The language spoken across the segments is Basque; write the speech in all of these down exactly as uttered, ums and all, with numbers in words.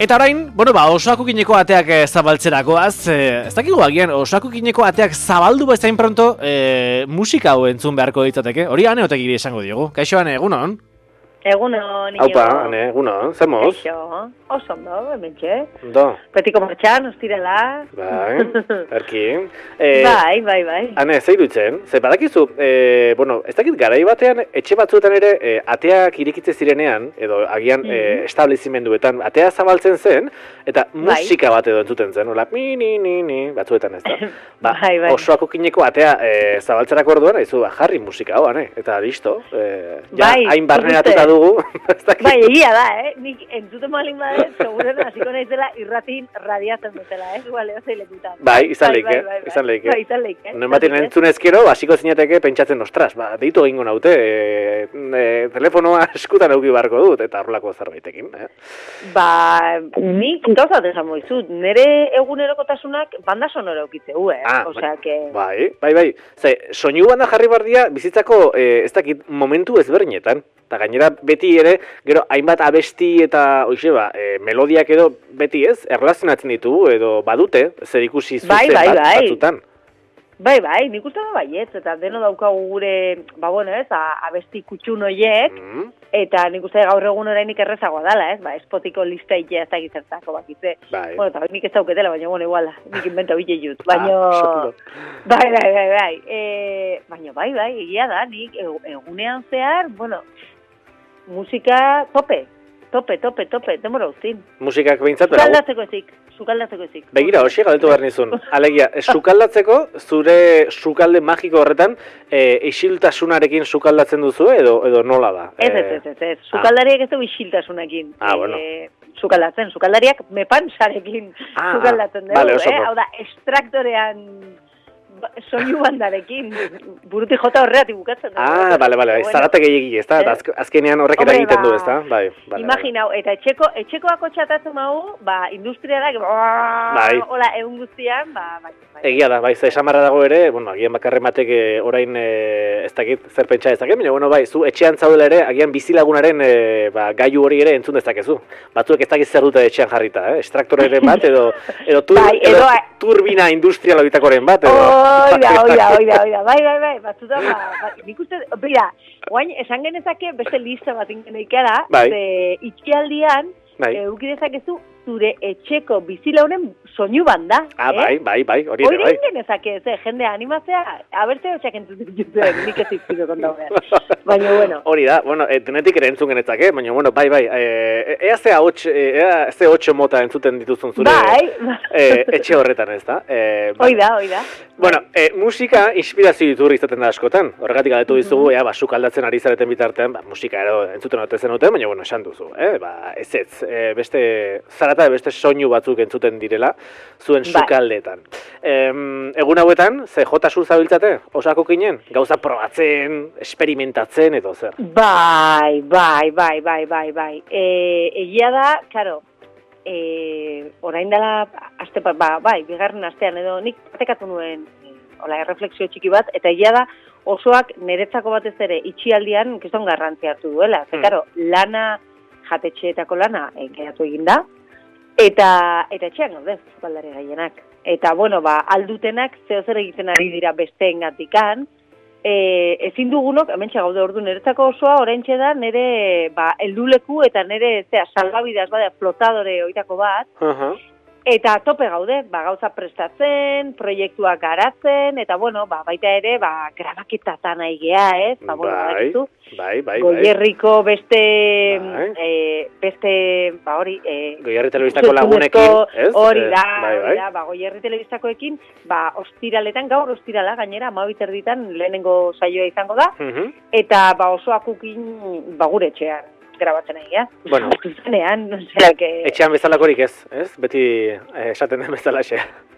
Eta orain, bueno, ba, osakukineko ateak e, zabaltzerakoaz, e, ez dakigu agian, osakukineko ateak zabaldu bezain pronto e, musika hau entzun beharko ditzateke. Hori ane otekiri esango diogu. Kaixo, ane, egunon? Egunon, niño. Aupa, ane, egunon, zer moz? Kaixo, oso ondo, hementxe. Ondo. Betiko martxan, ostirela. Bai, erki. E, bai, bai, bai. Ane, zei dutzen, ze badakizu, e, bueno, ez dakit garai batean, etxe batzuetan ere, e, ateak irikitze zirenean, edo agian Mm-hmm. e, establezimenduetan, atea zabaltzen zen, eta Bai. musika bat edo entzuten zen, hola, mi, ni, ni, ni, batzuetan ez da. Ba, Bai, bai. osoakokineko atea e, zabaltzerako orduan, aizu, ba, jarri musika hau, ane, eta listo, e, ja, Bai, hain nik barneratuta uste. dugu, ez dakit. Bai, egia da, eh? Nik entzuten malin badet, seguren hasiko naizela irratin radiatzen dutela, eh? Igual, ez lekutan. Bai, izan Bai, leike, bai, bai, bai. izan leike. Bai, izan leike. Non batean entzun ezkero, hasiko zinateke pentsatzen, ostras, ba, deitu egingo naute, e, e, telefonoa eskutan euki beharko dut, eta horrelako zerbaitekin, eh? Ba, nik gauza bat esan moizut, nire egunerokotasunak banda sonora eukitzeu, eh? Ah, Osea, que... Bai, bai, bai. Ze, soinu banda jarri bardia bizitzako, e, ez dakit, momentu ezberdinetan. Eta gainera beti ere, gero, hainbat abesti eta, oixe ba, e, melodiak edo beti ez, erlazionatzen ditugu, edo badute, zer ikusi zuzen Bai, bai, bat, bai. batzutan. Bai, bai, nik uste da baietz, eta deno daukagu gure, ba, bueno, ez, a, abesti kutxun hoiek, Mm. eta nik uste gaur egun orainik errezagoa dela, ez, ba, Spotiko lista itea ez da gizertako, bakitze. Bai. Bueno, eta nik ez dauketela, baina, bueno, igual, nik invento bile jut, baina... Ah, ondo. bai, bai, bai, bai, e, baina, bai, bai, egia da, nik e, egunean zehar, bueno, musika tope, tope, tope, tope, demora uztin. Musikak behintzat, bera, Sukaldatzeko ezik, sukaldatzeko ezik. begira, hoxe galdetu behar nizun. Alegia, sukaldatzeko, zure sukalde magiko horretan, e, isiltasunarekin sukaldatzen duzu, edo, edo nola da? Ez, ez, ez, ez, ez. Sukaldariak ez du isiltasunakin. Ah, bueno. E, sukaldatzen, sukaldariak mepansarekin Ah, sukaldatzen dugu, vale, oso eh? ondo. Hau da, extraktorean ba- soinu bandarekin, buruti jota horreatik bukatzen dugu. Ah, bale, bale, bai, Bueno, zarata gehiagi, ez da? eh? Eta azk- azkenean horrek Hombre, eragiten du, ba, ez da? Bai, bale, Imaginau, eta etxeko, etxekoako txatatzen mahu, ba, industrialak, Bai. hola, egun guztian, ba, bai, bai. Egia da, bai, ze esamarra dago ere, bueno, agian bakarren batek eh, orain eh, ez dakit zer pentsa ez dakit, baina, bueno, bai, zu etxean zaudela ere, agian bizilagunaren eh, ba, gailu hori ere entzun dezakezu. Batzuek ez dakit zer dute etxean jarrita, eh? Estraktoreren bat, edo, edo, tur, Bai, edo, edo- turbina industrial horitakoren bat, edo... Oida, oida, oida, oida, bai, bai, bai, batzuta, ba, ba, nik uste, bera, guain, esan genezake beste lista bat ingeneikara, Bai. ze itxialdian, Bai. eh, euki dezakezu, zure etxeko bizilaunen soinu banda, Ah, eh? bai, bai, bai, hori ere, Hori bai. genezake, ze, jende animatzea, abertze hotxak entzuten dituen, nik ez izpiko konta behar. Baina, bueno, Hori da, bueno, e, denetik ere entzun genetzake, baina, bueno, bai, bai, e, ea ze ahots, e, ea ze otxo mota entzuten dituzun zure bai, e, etxe horretan, ez da? E, bai. oida, oida. Bueno, e, musika inspirazio iturri izaten da askotan. Horregatik galdetu dizugu, ea, ba, sukaldatzen ari zareten bitartean, ba, musika ero entzuten ote zenuten, baina, bueno, esan duzu, eh? Ba, ez ez, e, beste, zarata beste soinu batzuk entzuten direla, zuen Bai. sukaldeetan. Em, egun hauetan, ze jota zu zabiltzate, osako kinen? Gauza probatzen, experimentatzen, edo zer? Bai, bai, bai, bai, bai, bai. E, egia da, karo, e, orain dela, aste, bat, ba, bai, bigarren astean edo, nik batekatu nuen, e, hola, erreflexio txiki bat, eta egia da, osoak niretzako batez ere itxialdian kiston garrantzia hartu duela. Ze, Hmm. karo, lana, jatetxeetako lana, e, geratu egin da, eta, eta etxean gaude, sukaldari gehienak. Eta, bueno, ba, aldutenak zeo zer egiten ari dira besteengatikan, E, ezin dugunok, hementxe gaude ordu niretzako osoa, oraintxe da, nire, ba, helduleku eta nire, zera, salbabidaz, bada, flotadore oitako bat, Uh-huh. eta tope gaude, ba, gauza prestatzen, proiektuak garatzen, eta, bueno, ba, baita ere, ba, grabaketatan nahi geha, ez? Ba, bueno, Bai, badakizu, bai, bai, bai. Goierriko beste, Bai. e, beste, ba, hori, e, Goierri telebistako lagunekin, ez? Hori Eh, da, bai, hori bai. da, ba, Goierri telebistakoekin, ba, ostiraletan, gaur ostirala, gainera, amabit erditan lehenengo saioa izango da, Mhm. eta, ba, osoakukin, ba, gure etxean grabatzen nahi, ja? Bueno. Zenean, osea, que... Etxean bezalakorik ez, ez? Beti eh, esaten den bezalaxe.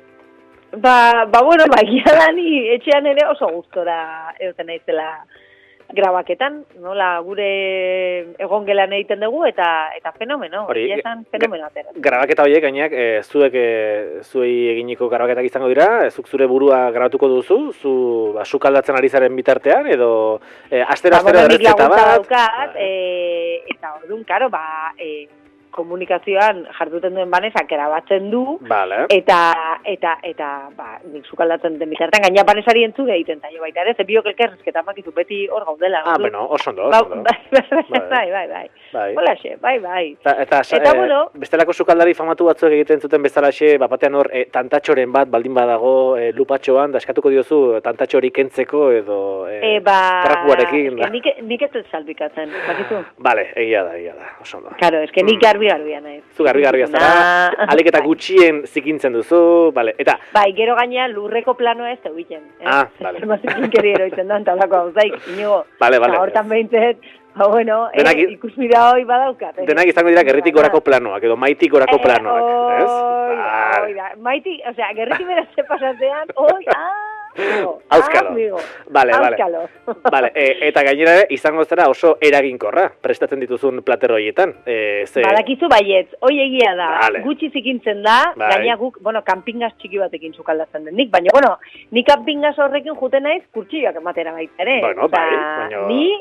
Ba, ba, bueno, ba, egia da ni etxean ere oso gustora egoten naizela grabaketan, nola gure egongelan egiten dugu, eta eta fenomeno, Hori, egia esan fenomeno atera. Grabaketa horiek gainak, e, zuek e, zuei eginiko grabaketak izango dira, zuk zure burua grabatuko duzu, zu ba, sukaldatzen ari zaren bitartean, edo e, astero Ba, astero bueno, nik errezeta laguntza bat. daukat, Bai. e, eta orduan, karo, ba, e, komunikazioan jarduten duen Banesak erabatzen du, vale. eta, eta, eta, ba, nik sukaldatzen den bitartean, gaina Banesari entzun egiten zaio baita ere, ze biok elkerrezketa makizu beti hor gaudela. Ah, bueno, oso ondo, oso ondo. Bai, bai, bai. Bai. Holaxe, bai, bai. Ta, eta, eta eh, bueno, bestelako sukaldari famatu batzuek egiten zuten bezalaxe, bapatean hor, eh, tantatxoren bat, baldin badago, eh, lupatxoan, da eskatuko diozu tantatxo hori kentzeko edo eh, e, ba, trapuarekin. eske nik, nik ez dut salpikatzen, bakizu? Vale, egia da, egia da, oso ondo. Claro, eske nik garbi-garbia nahi. Zu garbi-garbia zara, alik eta gutxien zikintzen duzu, vale, eta... Bai, gero gaina lurreko planoa ez egiten. Eh? Ah, vale. Zermazikin keri eroitzen da, tablako hau zaik, inigo. Vale, vale. Eta hortan behintzet, ba, bueno, Denak, eh, ikusmira hoi badaukat. Eh? Denak izango dira gerritik gorako planoak, edo maitik gorako planoak, eh, ez? Oi da, oi da. Maitik, osea, gerriti beratze pasatean, oi, ah, Auskalo. Amigo. Vale, Auskalo. vale. Vale, e, eta gainera ere izango zera oso eraginkorra prestatzen dituzun plater horietan. E, ze... Badakizu baietz, hoi egia da, vale. gutxi zikintzen da, bai. gaina guk, bueno, kanpingaz txiki batekin sukaldatzen den nik, baina, bueno, ni kanpingaz horrekin juten naiz kurtsilloak ematera baita ere. Bueno, bai, baina... Ni,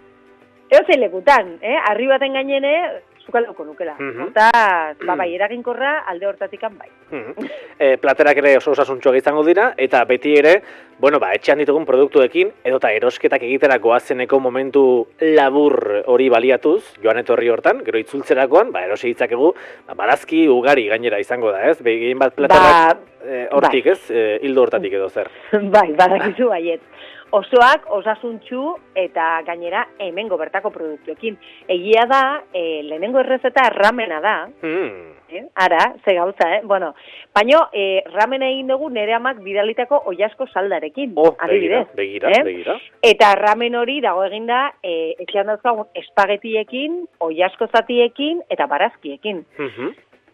eozein lekutan, eh? Arri baten gainene, sukaldauko nukela. Mhm. Hortaz, ba, bai, eraginkorra alde hortatikan bai. Mhm. e, platerak ere oso osasuntsuak izango dira, eta beti ere, bueno, ba, etxean ditugun produktuekin, edota erosketak egiterako azeneko momentu labur hori baliatuz, joan etorri hortan, gero itzultzerakoan, ba, erosi ditzakegu, ba, barazki ugari gainera izango da, ez? Begin bat platerak ba, e, hortik, bai. ez? E, hildo hortatik edo zer. Bai, badakizu baiet. Osoak, osasuntxu eta gainera hemengo bertako produktuekin. Egia da, e, lehenengo errezeta ramena da, Mm. eh? Ara, ze gauza, eh? Bueno, baino, e, ramen egin dugu nere amak bidalitako oiasko saldarekin, Oh, begira, adibidez. begira, eh? begira. Eta ramen hori dago eginda, e, etxean dauzkagun espagetiekin, oiasko zatiekin eta barazkiekin. Mhm.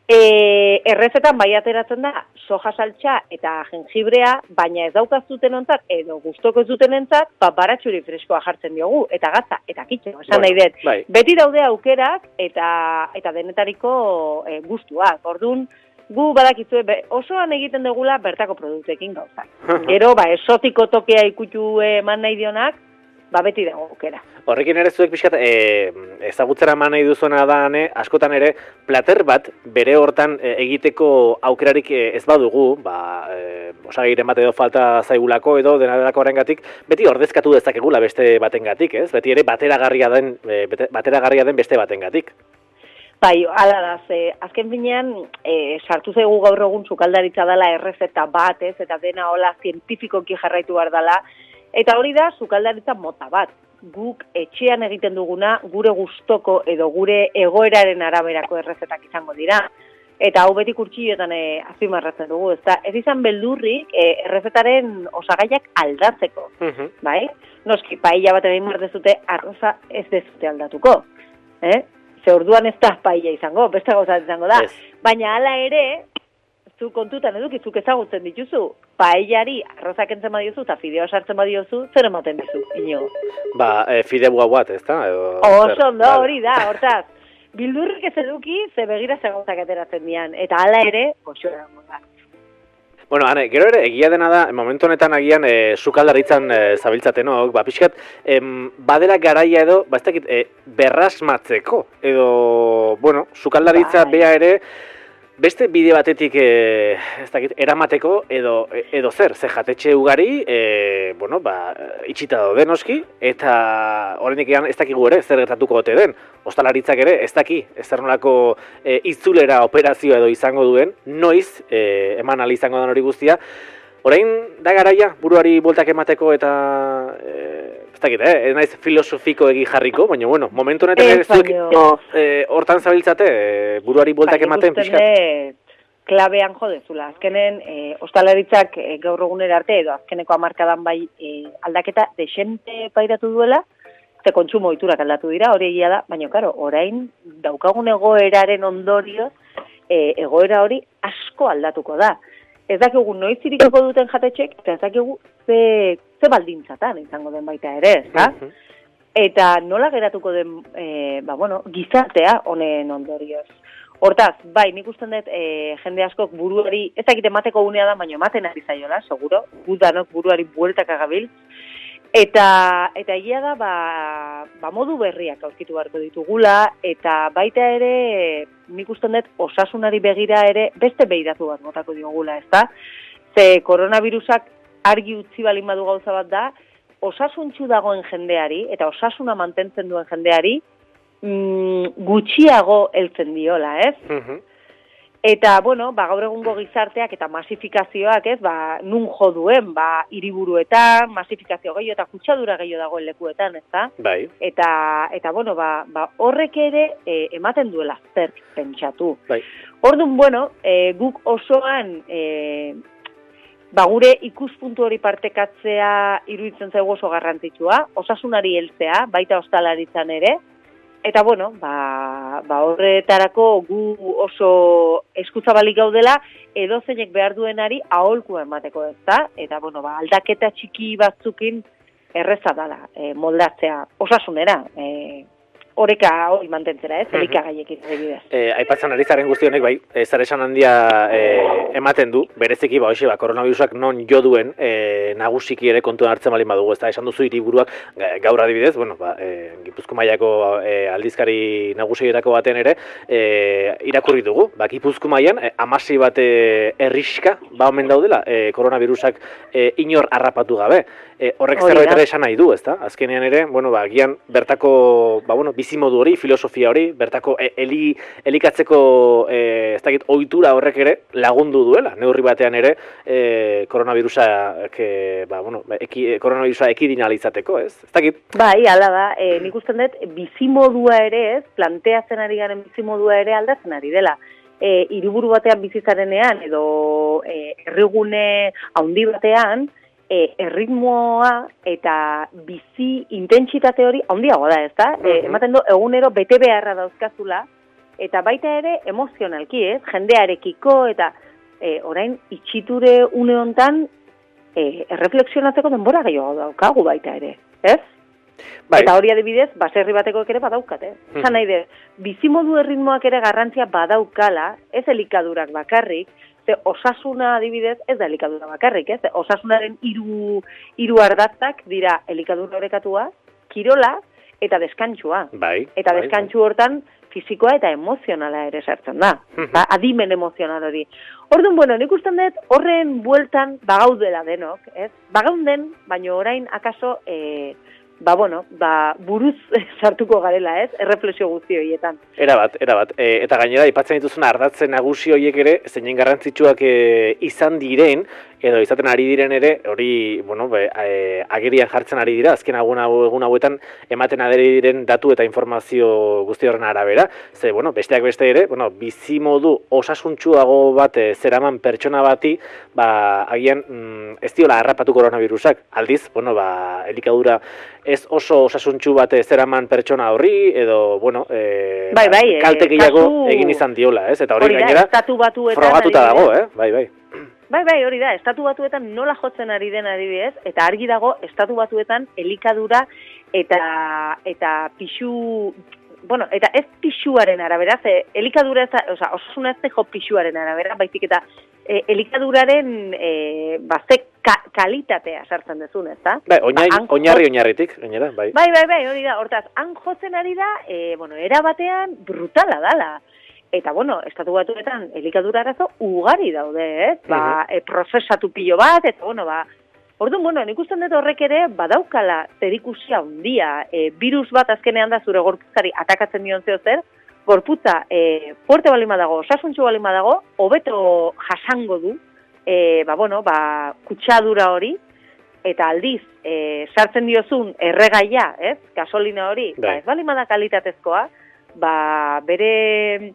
E, errezetan bai ateratzen da soja saltxa eta jengibrea, baina ez daukazuten ontzat edo gustoko ez duten entzat, ba, baratxuri freskoa jartzen diogu, eta gatza, eta kitxe, esan Bueno, nahi dut. bai. Beti daude aukerak eta eta denetariko e, gustuak. Orduan, gu badakizue be, osoan egiten dugula bertako produktekin gauzak. Gero, ba, esotiko tokea ikutu eman nahi dionak, ba, beti dago aukera. Horrekin ere zuek pixkat, e, ezagutzera eman nahi duzuena da, ne, askotan ere, plater bat bere hortan e, egiteko aukerarik e, ez badugu, ba, e, osagairen bat edo falta zaigulako edo dena delako horrengatik, beti ordezkatu dezakegula beste batengatik, ez? Beti ere bateragarria den, e, bete, bateragarria den beste batengatik. Bai, ala da, ze, azken finean, e, sartu zaigu gaur egun sukaldaritza dela errezeta bat, ez, eta dena hola zientifikoki jarraitu behar dela, eta hori da sukaldaritza mota bat. Guk etxean egiten duguna, gure gustoko edo gure egoeraren araberako errezetak izango dira. Eta hau beti kurtsilloetan e, azpimarratzen dugu, ezta? Ez izan beldurrik e, errezetaren osagaiak aldatzeko, Mhm. bai? Noski, paella bat egin dezute arroza ez dezute aldatuko, eh? Ze orduan ez da paella izango, beste gauza izango da. Ez. Baina hala ere, zu kontutan edukizuk ezagutzen dituzu, paellari arrozak entzen badiozu eta fideoa sartzen badiozu, zer ematen dizu, ino? Ba, e, fidebua bat, ez da? Edo, Oso zer, ondo, vale. hori da, hortaz. Bildurrik ez eduki, ze begira ze gauzak ateratzen dian. Eta hala ere, goxoa dago da. Bueno, ane, gero ere, egia dena da, momentu honetan agian e, sukaldaritzan e, zabiltzatenok, ba, pixkat, em, badela garaia edo, ba, ez dakit, e, berrasmatzeko, edo, bueno, sukaldaritza Bai. bea ere, beste bide batetik e, ez dakit, eramateko edo edo zer, ze jatetxe ugari, e, bueno, ba, itxita daude noski, eta oraindik ez dakigu ere zer gertatuko ote den. Ostalaritzak ere ez daki zer nolako e, itzulera operazioa edo izango duen, noiz e, eman ahal izango den hori guztia. Orain da garaia buruari bueltak emateko eta e, ez dakit, eh, ez naiz filosofiko egi jarriko, baina bueno, momentu honetan ere zuek e, hortan zabiltzate e, buruari bueltak Bai, ematen ikusten pixkat. dut klabean jodezula. Azkenen e, ostalaritzak e, gaur egunera arte edo azkeneko hamarkadan bai e, aldaketa desente pairatu duela, ze kontsumo ohiturak aldatu dira, hori egia da, baina karo, orain daukagun egoeraren ondorioz e, egoera hori asko aldatuko da. Ez dakigu noiz irikoko duten jatetxek, eta ez dakigu ze, ze baldintzatan izango den baita ere, ez da? Mhm. Eta nola geratuko den, e, ba, bueno, gizartea honen ondorioz. Hortaz, bai, nik usten dut e, jende askok buruari, ez dakit emateko unea da, baina ematen ari zaiola, seguro, gudanok buruari bueltak agabil, Eta, eta egia da, ba, ba modu berriak aurkitu beharko ditugula, eta baita ere, nik usten dut, osasunari begira ere, beste behiratu bat botako diogula, ezta? Ze koronavirusak argi utzi balin badu gauza bat da, osasuntsu dagoen jendeari, eta osasuna mantentzen duen jendeari, mm, gutxiago heltzen diola, ez? Mhm. Eta, bueno, ba, gaur egungo gizarteak eta masifikazioak, ez, ba, nun jo duen, ba, hiriburuetan, masifikazio gehiago eta kutsadura gehiago dagoen lekuetan, ez da? Bai. Eta, eta bueno, ba, ba, horrek ere e, ematen duela zer pentsatu. Bai. Orduan, bueno, e, guk osoan, e, ba, gure ikuspuntu hori partekatzea iruditzen zaigu oso garrantzitsua, osasunari heltzea, baita ostalaritzan ere, eta, bueno, ba, ba horretarako gu oso eskuzabalik gaudela, edozeinek behar duenari aholkua emateko, ez da? Eta, bueno, ba, aldaketa txiki batzukin erreza dala, e, moldatzea, osasunera, e, oreka hori mantentzera, ez, elikagaiekin adibidez. E, aipatzen ari zaren guzti honek, bai, e, zer esan handia e, ematen du, bereziki, ba, hoxe, ba, koronavirusak non jo duen e, nagusiki ere kontuan hartzen balin badugu, ez da, esan duzu hiriburuak gaur adibidez, bueno, ba, e, Gipuzko mailako e, aldizkari nagusietako baten ere, e, irakurri dugu, ba, Gipuzko mailan e, amasi bat e, erriska, ba, omen daudela, e, koronavirusak e, inor harrapatu gabe. E, horrek zerbait ere esan nahi du, ezta? Azkenean ere, bueno, ba, gian bertako, ba, bueno, bizimodu hori, filosofia hori, bertako e, eli, elikatzeko, e, ez dakit, ohitura horrek ere lagundu duela, neurri batean ere, e, koronavirusa, ke, ba, bueno, eki, koronavirusa ekidin alizateko, ez? Ez dakit? Bai, ala da, e, nik usten dut, bizimodua ere ez, planteatzen ari garen bizimodua ere aldatzen ari dela. E, hiriburu batean bizitzarenean, edo e, herrigune handi batean, E, erritmoa eta bizi intentsitate hori handiago da, ez da? E, ematen du, egunero bete beharra dauzkazula, eta baita ere emozionalki, ez? Jendearekiko, eta e, orain itxiture une hontan e, erreflexionatzeko denbora gehiago daukagu baita ere, ez? Bai. Eta hori adibidez, baserri batekoek ere badaukate. Esan hmm. nahi de, bizimodu erritmoak ere garrantzia badaukala, ez elikadurak bakarrik, ze osasuna adibidez ez da elikadura bakarrik, ez? Osasunaren hiru hiru ardatzak dira elikadura orekatua, kirola eta deskantsua. Bai. Eta deskantsu hortan fisikoa eta emozionala ere sartzen da. Ba, adimen emozional hori. Orduan, bueno, nik usten dut horren bueltan bagaudela denok, ez? Bagaunden, baina orain akaso e, ba, bueno, ba, buruz sartuko garela, ez? Erreflexio guzti horietan. Era bat, era bat. E, eta gainera, ipatzen dituzun ardatzen nagusi horiek ere, zeinen garrantzitsuak e, izan diren, edo izaten ari diren ere, hori, bueno, be, e, agerian jartzen ari dira, azken egun egun hauetan ematen ari diren datu eta informazio guzti horren arabera. Ze, bueno, besteak beste ere, bueno, bizimodu osasuntsuago bat e, zeraman pertsona bati, ba, agian mm, ez diola harrapatu koronavirusak. Aldiz, bueno, ba, elikadura ez oso osasuntsu bat zeraman pertsona horri, edo, bueno, e, bai, bai, kalte gehiago egin izan diola, ez? Eta hori gainera, frogatuta dago, eh? Bai, bai. Bai, bai, hori da, estatu batuetan nola jotzen ari den adibidez, eta argi dago, estatu batuetan elikadura eta eta pixu, bueno, eta ez pixuaren arabera, ze elikadura ez da, oza, osasuna ez da jo pixuaren arabera, baizik eta e, elikaduraren e, bazte ka, kalitatea sartzen dezun, ez da? Bai, oinarri, ba, oinarri oinarritik, gainera, bai. Bai, bai, bai, hori da, hortaz, han jotzen ari da, e, bueno, era batean brutala dala. Eta, bueno, estatu batuetan elikadura arazo ugari daude, eh? Ba, e, prozesatu pilo bat, eta, bueno, ba, orduan, bueno, nik usten dut horrek ere badaukala zerikusia handia, e, virus bat azkenean da zure gorputzari atakatzen dion zeo zer, gorputza e, fuerte balima dago, osasuntxu balima dago, hobeto jasango du, e, ba, bueno, ba, kutsadura hori, eta aldiz, e, sartzen diozun erregaia, ez, gasolina hori, ba, ez balima da kalitatezkoa, ba, bere...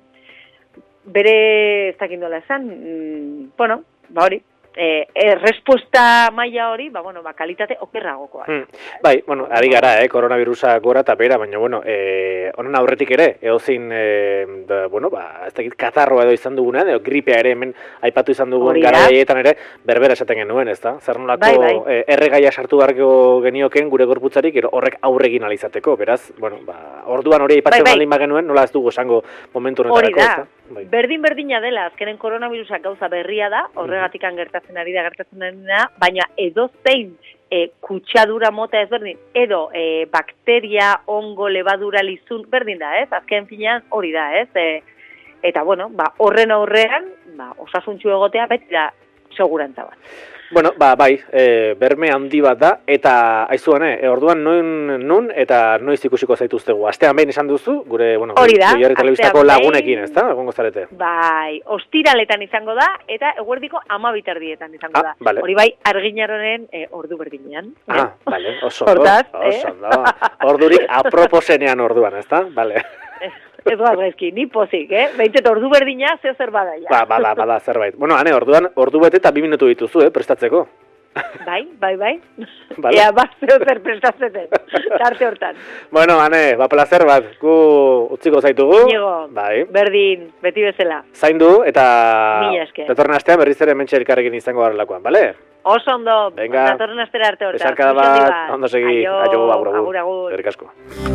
bere, ez dakit nola esan, mm, bueno, ba hori, e, e, respuesta maila hori, ba, bueno, ba, kalitate okerragokoa. Hmm. Bai, bueno, ari gara, eh, koronavirusa gora eta bera, baina, bueno, eh, honen aurretik ere, eozin, eh, da, bueno, ba, ez dakit katarroa edo izan dugunean, edo gripea ere hemen aipatu izan dugun garaietan ere, berbera esaten genuen, ez da? Zer nolako bai, bai. eh, erregaia sartu beharko genioken gure gorputzarik, ero horrek aurregin alizateko, beraz, bueno, ba, orduan hori aipatzen bai, bai. Balin bagenuen, nola ez dugu esango momentu honetarako, ez da? bai. berdin-berdina dela, azkenen koronavirusak gauza berria da, horregatikan gertatzen ari da, gertatzen ari da, baina edozein e, kutsadura mota ezberdin, edo e, bakteria, ongo, lebadura, lizun, berdin da, ez? Azken finean hori da, ez? E, eta, bueno, ba, horren aurrean, ba, osasuntxu egotea, beti da, segurantza bat. Bueno, ba, bai, e, berme handi bat da, eta aizuan, e, orduan nun, nun eta noiz ikusiko zaituztegu. Astean behin esan duzu, gure, bueno, hori da, Goierri Telebistako lagunekin, ez da, egongo zarete? Bai, ostiraletan izango da, eta eguerdiko amabiterdietan izango ah, da. Vale. Hori bai, arginaronen e, ordu berdinean. Ah, eh? Bale, oso ondo, Hortaz, oso ondo. Ordurik aproposenean orduan, ez da? Bale. Ez bat gaizki, ni pozik, eh? Behintzet ordu berdina, zeo zer bada, ja. Ba, bada, bada, zerbait. Bueno, ane, orduan, ordu bete eta bi minutu dituzu, eh, prestatzeko. Bai, bai, bai. Vale. Ea, bat zeo zer prestatzeten, tarte hortan. Bueno, ane, ba, placer bat, gu utziko zaitugu. Inigo, bai. berdin, beti bezala. Zaindu, eta Mila esker. datorren astean berriz ere hementxe elkarrekin izango garelakoan, bale? Oso ondo, Venga. datorren astera arte hortan. Besarkada bat, ondo segi, Aio, aio, agur, agur. agur, agur. Eskerrik asko.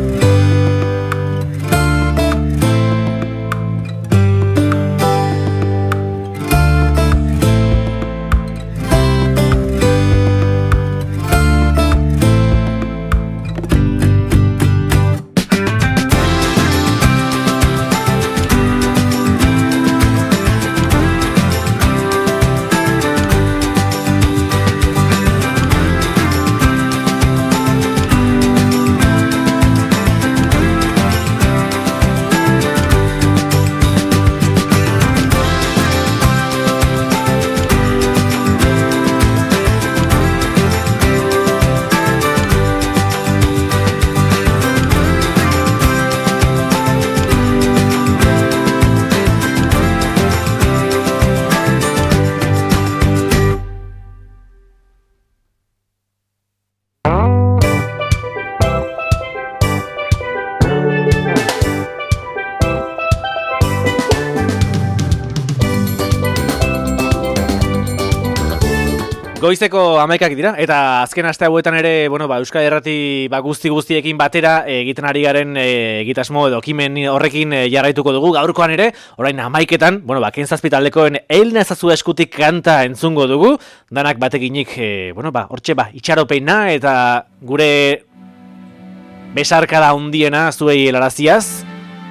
Goizeko hamaikak dira, eta azken aste hauetan ere, bueno, ba, Euskal Irrati ba, guzti guztiekin batera egiten ari garen e, egitasmo edo kimen horrekin e, jarraituko dugu. Gaurkoan ere, orain hamaiketan, bueno, ba, Kentzazpitaldekoen Eilna ezazu eskutik kanta entzungo dugu, danak batekinik, e, bueno, ba, hortxe, ba, itxaropeina eta gure besarkada hundiena zuei helaraziaz.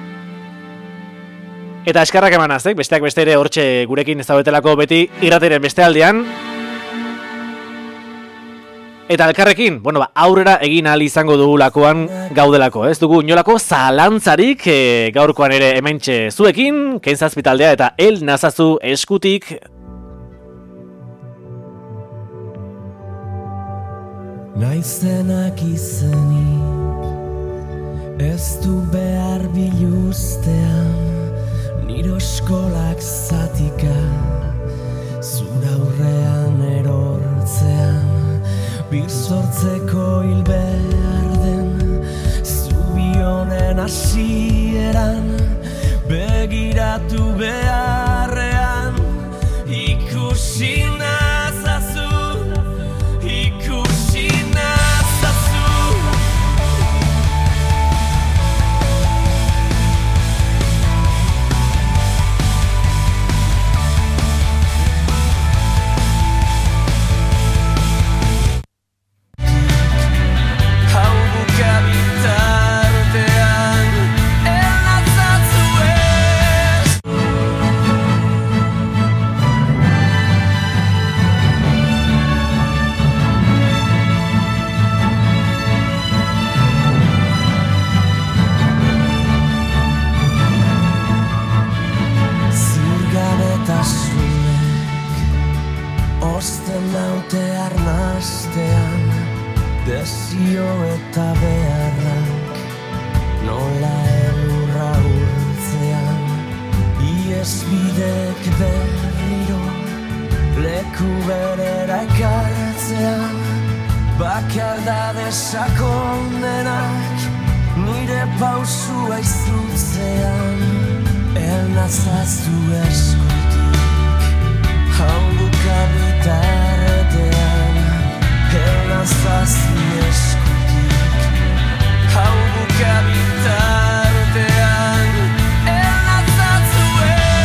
Eta eskarrak emanaz, eh? Besteak beste ere hortxe gurekin ez daudetelako beti irrateren beste aldean. Eta elkarrekin, bueno, ba, aurrera egin ahal izango dugulakoan gaudelako, ez dugu inolako zalantzarik e, gaurkoan ere hementxe zuekin, Kentzazpitaldea eta Eilna ezazu eskutik. Naizenak izenik, ez du behar biluztean, nire eskolak zatika, zura aurrean erortzean. Bizortzeko hil behar den, zubi honen hasieran, begiratu beharrean, ikusi nazazu, ikusi nazazu. Desio eta beharrak nola elurra urtzean, iesbidek berriro leku berera ekartzean, bakardade sakonenak nire pausua izutzean, Eilna ezazu eskutik, hau bukabitarretean. Eilna ezazu eskutik, hau bukabitartean. Eilna ezazu eskutik.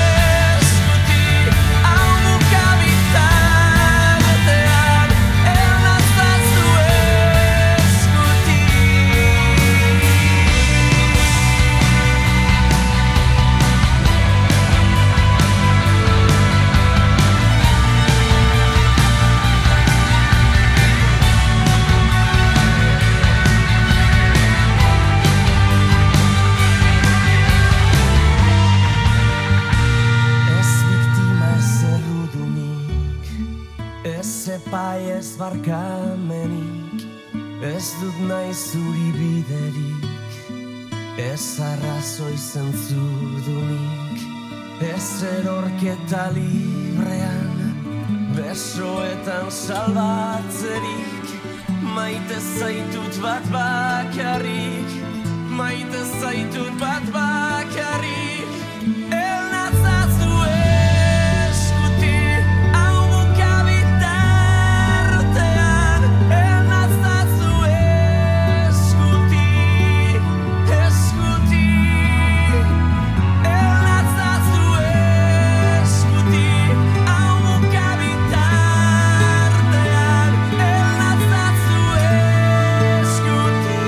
epai ez barkamenik, ez dut nahi zuri biderik, ez arrazoi zentzudunik, ez erorketa librean, besoetan salbatzerik, maite zaitut bat bakarrik, maite zaitut bat bakarrik, el natzazu eskuti, hau buka bitartean, el natzazu eskuti, eskuti, el natzazu eskuti, hau buka bitartean, el natzazu eskuti.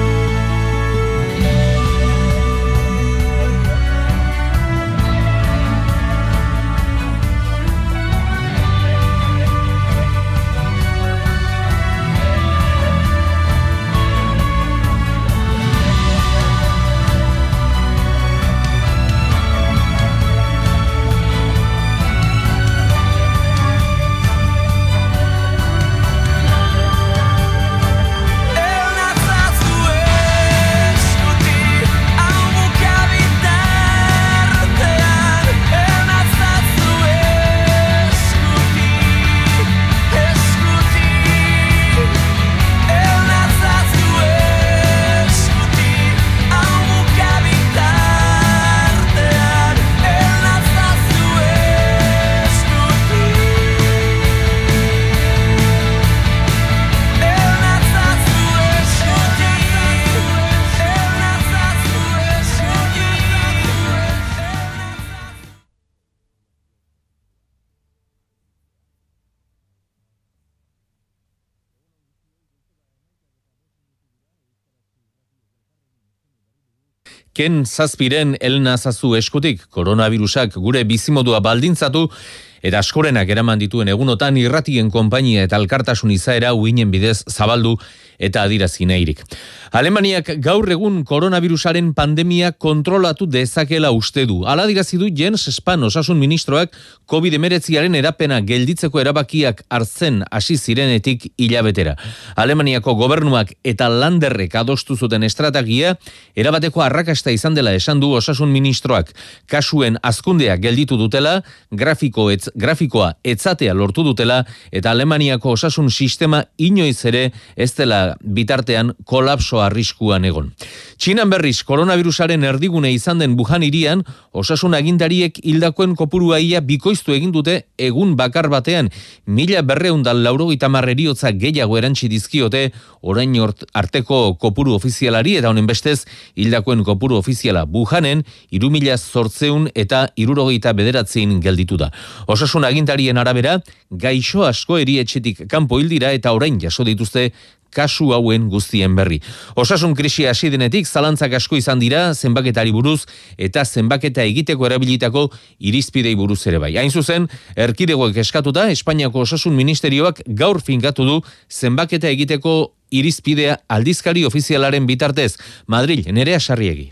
Ken zazpiren elnazazu eskutik, koronavirusak gure bizimodua baldintzatu, eta askorenak eraman dituen egunotan irratien konpainia eta elkartasun izaera uinen bidez zabaldu eta adirazi nahirik. Alemaniak gaur egun koronavirusaren pandemia kontrolatu dezakela uste du. Hala adirazi du Jens Spahn osasun ministroak covid hemeretziaren erapena gelditzeko erabakiak hartzen hasi zirenetik hilabetera. Alemaniako gobernuak eta landerrek adostu zuten estrategia erabateko arrakasta izan dela esan du osasun ministroak. Kasuen hazkundea gelditu dutela, grafiko etz, grafikoa etzatea lortu dutela eta Alemaniako osasun sistema inoiz ere ez dela bitartean kolapso arriskuan egon. Txinan berriz koronavirusaren erdigune izan den Wuhan hirian osasun agindariek hildakoen kopurua ia bikoiztu egin dute egun bakar batean. Mila berreun da laurogeita hamar heriotza gehiago erantsi dizkiote orain arteko kopuru ofizialari eta honen bestez hildakoen kopuru ofiziala Wuhanen hiru mila zortziehun eta hirurogeita bederatzein gelditu da. Osasun agintarien arabera gaixo asko erietxetik kanpo hildira eta orain jaso dituzte kasu hauen guztien berri. Osasun krisia hasi denetik zalantzak asko izan dira zenbaketari buruz eta zenbaketa egiteko erabilitako irizpidei buruz ere bai. Hain zuzen, erkidegoek eskatuta Espainiako Osasun Ministerioak gaur finkatu du zenbaketa egiteko irizpidea aldizkari ofizialaren bitartez. Madril, Nerea Sarriegi.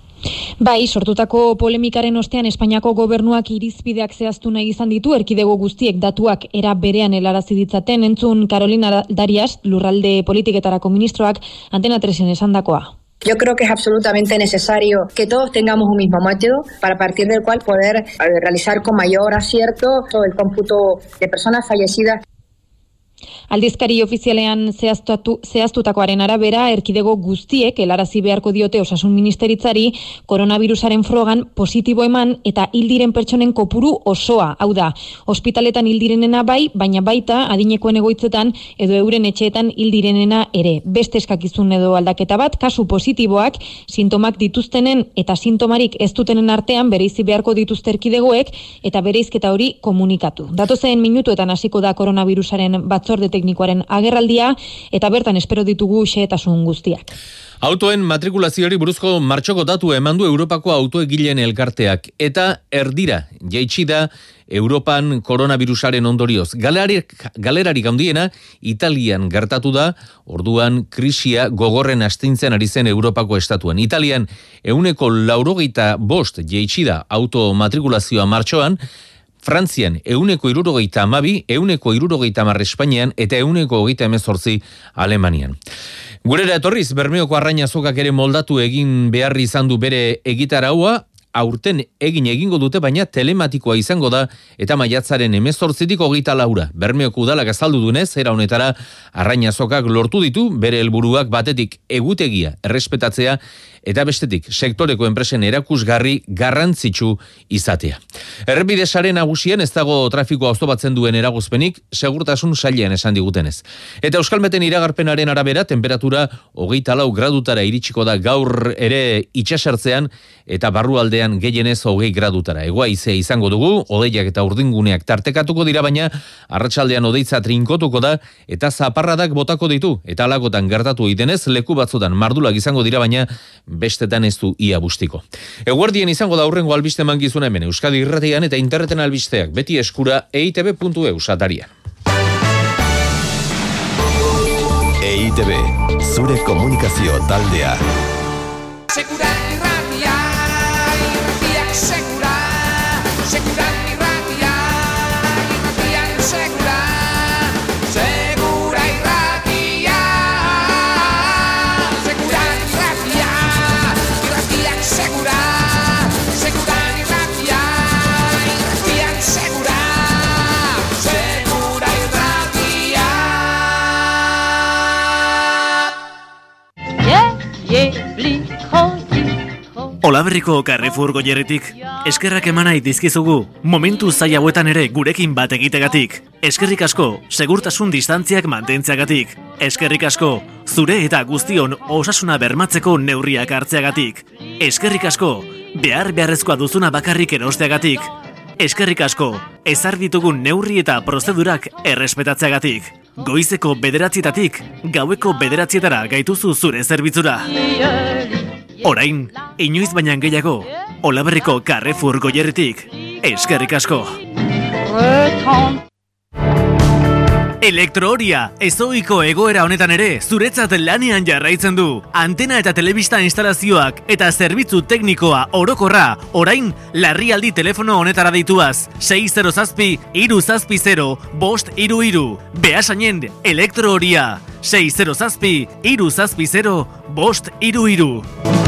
Bai, sortutako polemikaren ostean Espainiako gobernuak irizpideak zehaztu nahi izan ditu erkidego guztiek datuak era berean helarazi ditzaten entzun Carolina Darias, lurralde politiketarako ministroak Antena tresen esandakoa. Yo creo que es absolutamente necesario que todos tengamos un mismo método para a partir del cual poder realizar con mayor acierto todo el cómputo de personas fallecidas. Aldizkari ofizialean zehaztatu, zehaztutakoaren arabera, erkidego guztiek helarazi beharko diote osasun ministeritzari koronavirusaren frogan positibo eman eta hildiren pertsonen kopuru osoa. Hau da, ospitaletan hildirenena bai, baina baita adinekoen egoitzetan edo euren etxeetan hildirenena ere. Beste eskakizun edo aldaketa bat, kasu positiboak, sintomak dituztenen eta sintomarik ez dutenen artean bereizi beharko dituzte erkidegoek eta bereizketa hori komunikatu. Datozen minutuetan hasiko da koronavirusaren batzorde teknikoaren agerraldia eta bertan espero ditugu xehetasun guztiak. Autoen matrikulazioari buruzko martxoko datu eman du Europako autoegileen elkarteak eta erdira jaitsi da Europan koronavirusaren ondorioz. Galerarik, galerarik handiena Italian gertatu da, orduan krisia gogorren astintzen ari zen Europako estatuan. Italian ehuneko laurogeita bost jaitsi da auto matrikulazioa martxoan, Frantzian euneko hirurogeita hamabi, euneko hirurogeita hamar Espainian eta euneko hogeita hemezortzi Alemanian. Gurera etorriz, Bermeoko arraina azokak ere moldatu egin beharri izan du bere egitaraua, aurten egin egingo dute, baina telematikoa izango da eta maiatzaren hemezortzitik hogeita laura. Bermeoko udalak azaldu dunez, era honetara arraina azokak lortu ditu bere helburuak batetik egutegia errespetatzea eta bestetik sektoreko enpresen erakusgarri garrantzitsu izatea. Errepide sare nagusian ez dago trafikoa oztopatzen duen eragozpenik, segurtasun sailean esan digutenez. Eta Euskalmeten iragarpenaren arabera temperatura hogeita lau gradutara iritsiko da gaur ere itsasertzean eta barrualdean gehienez hogei gradutara. Hegoa haizea izango dugu, hodeiak eta urdinguneak tartekatuko dira, baina arratsaldean hodeitza trinkotuko da eta zaparradak botako ditu. Eta alakotan gertatu egitenez, leku batzutan mardulak izango dira, baina bestetan ez du ia bustiko. Eguerdien izango da aurrengo albiste mangizuna hemen Euskadi Irratian eta interneten albisteak beti eskura e i te be puntu e u satarian. E I Te Be, zure komunikazio taldea. Segura irratia, irratiak segura. Segura irratia, irratiak segura. Segura irratia. Segura irratia, irratiak segura. Segura irratia, irratiak segura. Segura irratia. Olaberriko Carrefour Goierritik eskerrak eman nahi dizkizugu momentu zail hauetan ere gurekin bat egitegatik. Eskerrik asko segurtasun distantziak mantentzeagatik. Eskerrik asko zure eta guztion osasuna bermatzeko neurriak hartzeagatik. Eskerrik asko behar beharrezkoa duzuna bakarrik erosteagatik. Eskerrik asko ezar ditugun neurri eta prozedurak errespetatzeagatik. Goizeko bederatzietatik gaueko bederatzietara gaituzu zure zerbitzura. Orain, inoiz baina gehiago, Olaberriko Carrefour Goierritik, eskerrik asko. Elektrohoria, ezoiko egoera honetan ere, zuretzat lanean jarraitzen du. Antena eta telebista instalazioak eta zerbitzu teknikoa orokorra, orain, larrialdi telefono honetara deituaz. sei zero zazpi, hiru zazpi zero, bost hiru hiru. Beasainen, elektrohoria. sei zero zazpi, hiru zazpi zero, bost hiru hiru.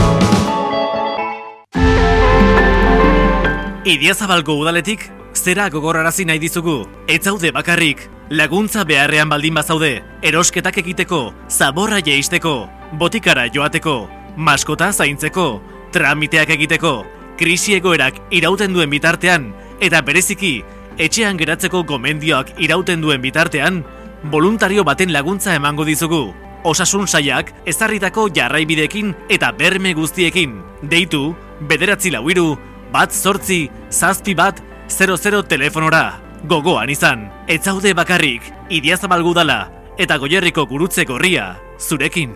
Idiazabalko udaletik, zera gogorarazi nahi dizugu. Ez zaude bakarrik, laguntza beharrean baldin bazaude, erosketak egiteko, zaborra jeisteko, botikara joateko, maskota zaintzeko, tramiteak egiteko, krisi egoerak irauten duen bitartean, eta bereziki, etxean geratzeko gomendioak irauten duen bitartean, voluntario baten laguntza emango dizugu. Osasun sailak ezarritako jarraibideekin eta berme guztiekin. Deitu, bederatzi lau hiru, bat zortzi, zazpi bat, zero zero telefonora. Gogoan izan, ez zaude bakarrik, Idiazabalgo udala eta Goierriko gurutze gorria, zurekin.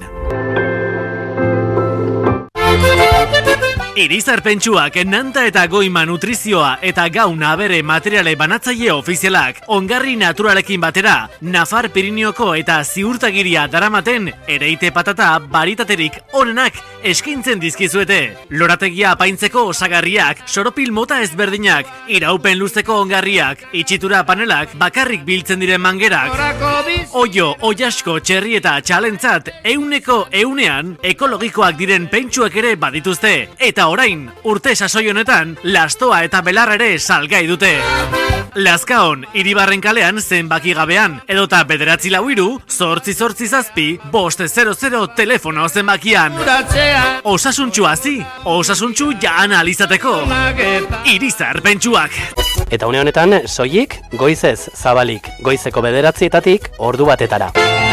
Irizar Pentsuak, Nanta eta Goima Nutrizioa eta Gauna Abere materiale banatzaile ofizialak, ongarri naturalekin batera, Nafar Pirineoko eta ziurtagiria daramaten ereite patata baritaterik onenak eskintzen dizkizuete. Lorategia apaintzeko osagarriak, soropil mota ezberdinak, iraupen luzeko ongarriak, itxitura panelak, bakarrik biltzen diren mangerak, oio, oiasko, txerri eta txalentzat, euneko eunean, ekologikoak diren pentsuak ere badituzte, eta orain, urte sasoi honetan, lastoa eta belarra ere salgai dute. Lazkaon, Iribarren kalean zenbaki gabean, edota bederatzi lau hiru, zortzi zortzi zazpi, bost zero zero telefono zenbakian. Osasuntxu hazi, osasuntxu jaan alizateko. Irizar Pentsuak. Eta une honetan, soilik, goizez zabalik, goizeko bederatzietatik ordu batetara.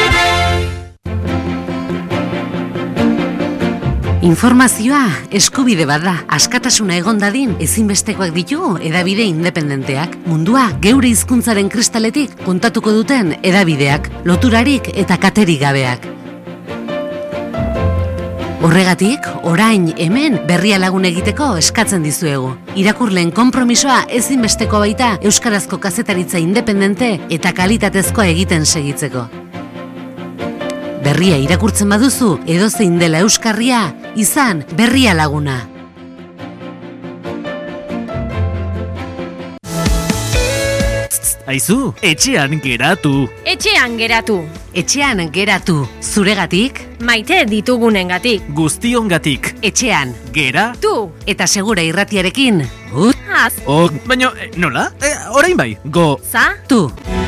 Informazioa eskubide bat da. Askatasuna egon dadin ezinbestekoak ditugu hedabide independenteak. Mundua geure hizkuntzaren kristaletik kontatuko duten hedabideak, loturarik eta katerik gabeak. Horregatik, orain hemen berria lagun egiteko eskatzen dizuegu. Irakurleen konpromisoa ezinbesteko baita euskarazko kazetaritza independente eta kalitatezkoa egiten segitzeko. Berria irakurtzen baduzu, edozein dela euskarria, izan Berria Laguna. Aizu, etxean geratu. Etxean geratu. Etxean geratu. Zuregatik? Maite ditugunengatik. Guztiongatik. Etxean Gera. Tu. eta Segura Irratiarekin. Ut. Az. Oh, baina, nola? E, orain bai, go. Za. Tu.